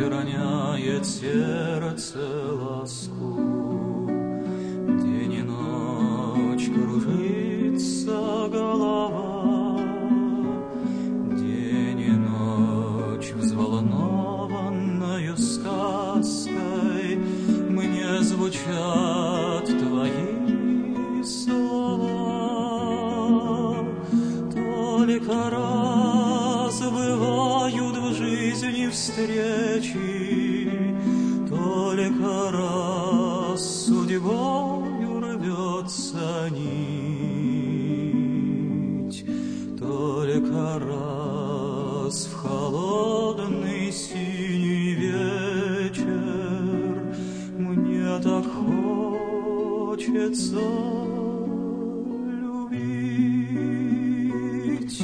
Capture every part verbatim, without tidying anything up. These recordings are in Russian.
роняет сердце ласку. День и ночь кружится голова, день и ночь взволнованною сказкой мне звучат твои слова. Только раз бывают в жизни встречи, только раз судьбою рвется нить, только раз в холодный синий вечер мне так хочется любить.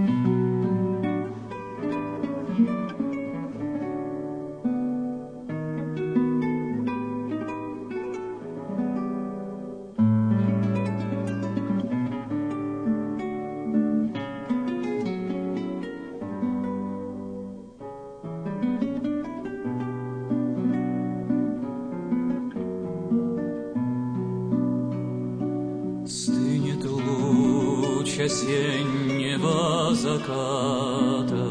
Стынет луч осеннего заката,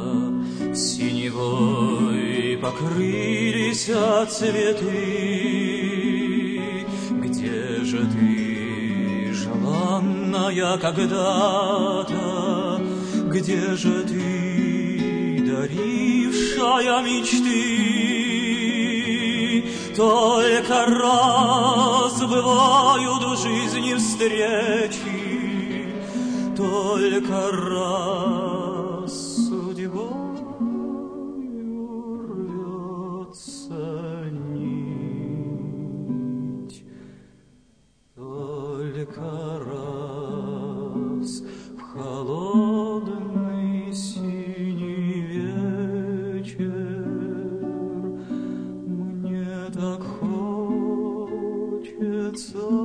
синевой покрылись цветы. Где же ты, желанная когда-то? Где же ты, дарившая мечты? Только раз бывают в жизни встречи, только раз судьбою рвется нить, только раз в холодный синий вечер мне так хочется